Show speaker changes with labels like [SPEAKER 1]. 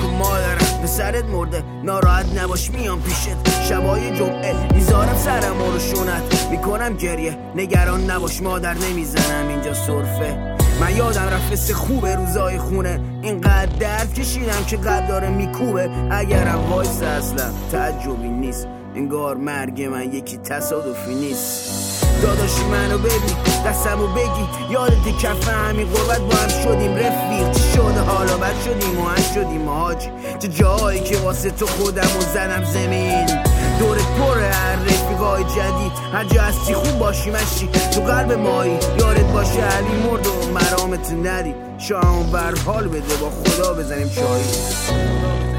[SPEAKER 1] کن مادرم پسرت مرده ناراحت نباش میام پیشت شبای جمعه میذارم سرم رو شونت میکنم گریه نگران نباش مادر نمیزنم اینجا سرفه من یادم رفت خوبه روزای خونه اینقدر درد کشیدم که قد داره میکوبه اگرم وایس اصلا تعجبی نیست انگار مرگ من یکی تصادفی نیست داداشی منو ببین دستمو بگی یادت کف همین قربت با هم شدیم رفیق چی شده حالا بد شدیم و شدیم حاجی چه جایی که واسه تو خودمو زدم زمین دورت پر هر رفیقای جدید هر جا هستی خوب باشی مشی تو قلب مایی یارت باشه علی مرد و مرامت ندید شام بر حال بده با خدا بزنیم چایی